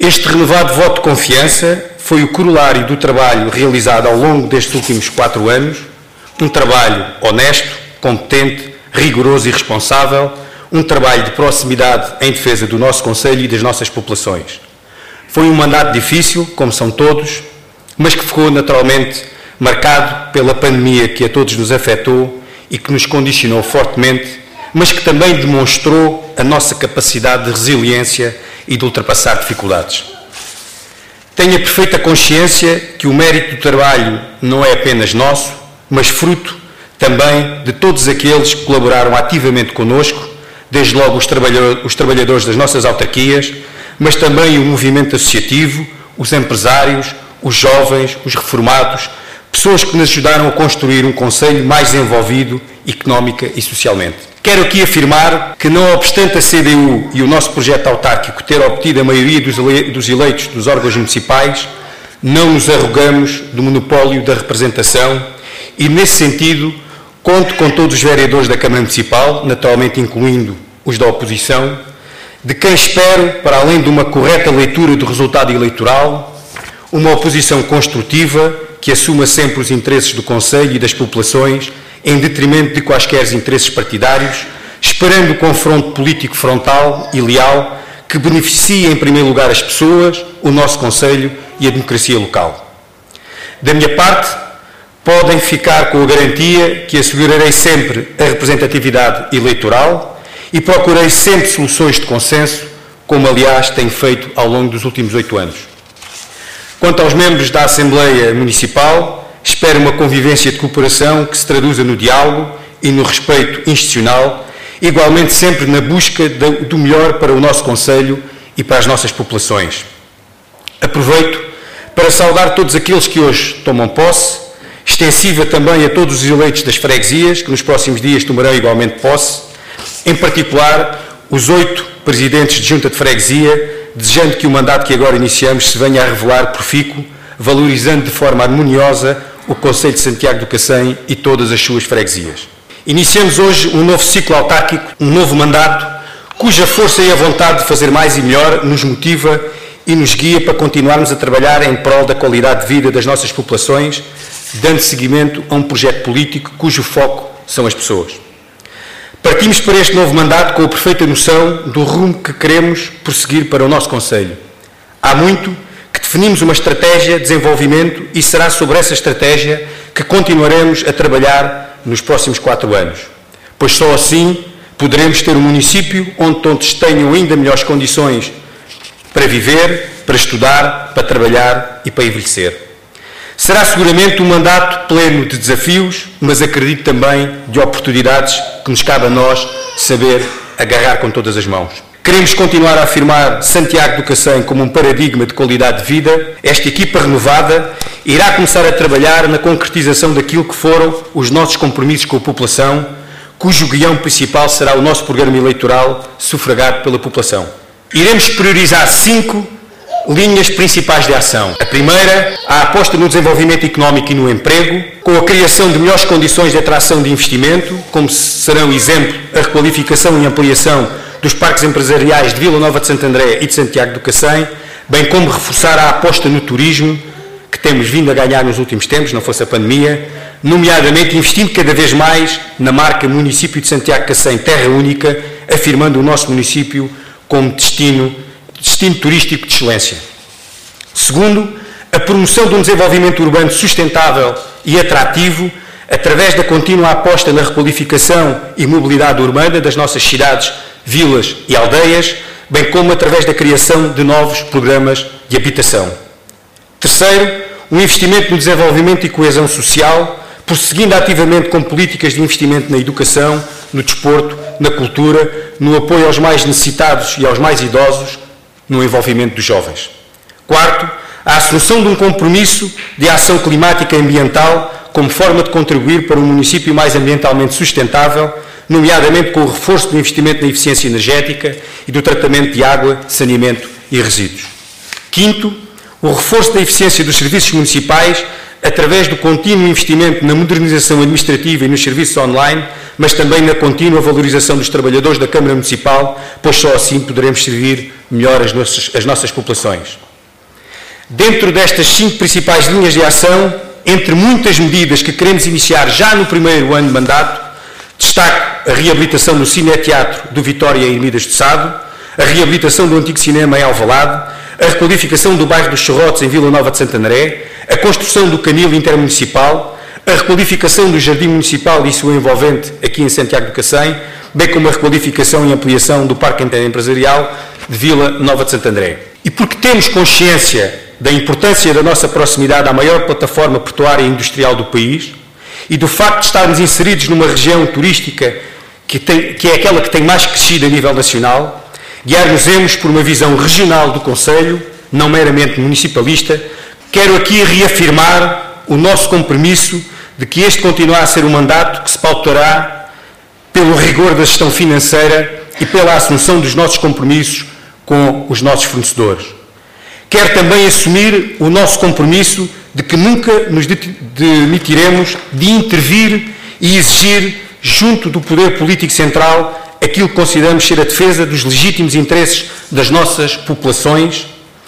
Este renovado voto de confiança foi o corolário do trabalho realizado ao longo destes últimos 4 anos, um trabalho honesto, competente, rigoroso e responsável, um trabalho de proximidade em defesa do nosso Conselho e das nossas populações. Foi um mandato difícil, como são todos, mas que ficou naturalmente marcado pela pandemia que a todos nos afetou e que nos condicionou fortemente, mas que também demonstrou a nossa capacidade de resiliência e de ultrapassar dificuldades. Tenho a perfeita consciência que o mérito do trabalho não é apenas nosso, mas fruto também de todos aqueles que colaboraram ativamente connosco, desde logo os trabalhadores das nossas autarquias, mas também o movimento associativo, os empresários, os jovens, os reformados, pessoas que nos ajudaram a construir um concelho mais desenvolvido, económica e socialmente. Quero aqui afirmar que, não obstante a CDU e o nosso projeto autárquico ter obtido a maioria dos eleitos dos órgãos municipais, não nos arrogamos do monopólio da representação e, nesse sentido, conto com todos os vereadores da Câmara Municipal, naturalmente incluindo os da oposição, de quem espero, para além de uma correta leitura do resultado eleitoral, uma oposição construtiva que assuma sempre os interesses do Concelho e das populações em detrimento de quaisquer interesses partidários, esperando o confronto político frontal e leal que beneficie em primeiro lugar as pessoas, o nosso Concelho e a democracia local. Da minha parte, podem ficar com a garantia que assegurarei sempre a representatividade eleitoral e procurei sempre soluções de consenso, como aliás tenho feito ao longo dos últimos 8 anos. Quanto aos membros da Assembleia Municipal, espero uma convivência de cooperação que se traduza no diálogo e no respeito institucional, igualmente sempre na busca do melhor para o nosso Concelho e para as nossas populações. Aproveito para saudar todos aqueles que hoje tomam posse, extensiva também a todos os eleitos das freguesias, que nos próximos dias tomarão igualmente posse, em particular os 8 presidentes de junta de freguesia, desejando que o mandato que agora iniciamos se venha a revelar profícuo, valorizando de forma harmoniosa o Concelho de Santiago do Cacém e todas as suas freguesias. Iniciamos hoje um novo ciclo autárquico, um novo mandato, cuja força e a vontade de fazer mais e melhor nos motiva e nos guia para continuarmos a trabalhar em prol da qualidade de vida das nossas populações, dando seguimento a um projeto político cujo foco são as pessoas. Partimos para este novo mandato com a perfeita noção do rumo que queremos prosseguir para o nosso Concelho. Há muito que definimos uma estratégia de desenvolvimento e será sobre essa estratégia que continuaremos a trabalhar nos próximos 4 anos, pois só assim poderemos ter um município onde todos tenham ainda melhores condições para viver, para estudar, para trabalhar e para envelhecer. Será seguramente um mandato pleno de desafios, mas acredito também de oportunidades que nos cabe a nós saber agarrar com todas as mãos. Queremos continuar a afirmar Santiago do Cacém como um paradigma de qualidade de vida. Esta equipa renovada irá começar a trabalhar na concretização daquilo que foram os nossos compromissos com a população, cujo guião principal será o nosso programa eleitoral sufragado pela população. Iremos priorizar 5 linhas principais de ação. A primeira, a aposta no desenvolvimento económico e no emprego, com a criação de melhores condições de atração de investimento, como serão exemplo a requalificação e ampliação dos parques empresariais de Vila Nova de Santo André e de Santiago do Cacém, bem como reforçar a aposta no turismo, que temos vindo a ganhar nos últimos tempos, não fosse a pandemia, nomeadamente investindo cada vez mais na marca Município de Santiago do Cacém Terra Única, afirmando o nosso município como destino turístico de excelência. Segundo, a promoção de um desenvolvimento urbano sustentável e atrativo, através da contínua aposta na requalificação e mobilidade urbana das nossas cidades, vilas e aldeias, bem como através da criação de novos programas de habitação. Terceiro, um investimento no desenvolvimento e coesão social, prosseguindo ativamente com políticas de investimento na educação, no desporto, na cultura, no apoio aos mais necessitados e aos mais idosos, no envolvimento dos jovens. Quarto, a assunção de um compromisso de ação climática e ambiental como forma de contribuir para um município mais ambientalmente sustentável, nomeadamente com o reforço do investimento na eficiência energética e do tratamento de água, saneamento e resíduos. Quinto, o reforço da eficiência dos serviços municipais através do contínuo investimento na modernização administrativa e nos serviços online, mas também na contínua valorização dos trabalhadores da Câmara Municipal, pois só assim poderemos servir melhor as nossas populações. Dentro destas 5 principais linhas de ação, entre muitas medidas que queremos iniciar já no primeiro ano de mandato, destaco a reabilitação do Cineteatro do Vitória e Ermidas de Sado, a reabilitação do antigo cinema em Alvalade, a requalificação do bairro dos Serrotes em Vila Nova de Santo André, a construção do canil intermunicipal, a requalificação do Jardim Municipal e sua envolvente aqui em Santiago do Cacém, bem como a requalificação e ampliação do Parque Empresarial de Vila Nova de Santo André. E porque temos consciência da importância da nossa proximidade à maior plataforma portuária e industrial do país e do facto de estarmos inseridos numa região turística que é aquela que tem mais crescido a nível nacional, guiar-nos-emos por uma visão regional do Conselho, não meramente municipalista, quero aqui reafirmar o nosso compromisso de que este continuará a ser um mandato que se pautará pelo rigor da gestão financeira e pela assunção dos nossos compromissos com os nossos fornecedores. Quero também assumir o nosso compromisso de que nunca nos demitiremos de intervir e exigir, junto do poder político central, aquilo que consideramos ser a defesa dos legítimos interesses das nossas populações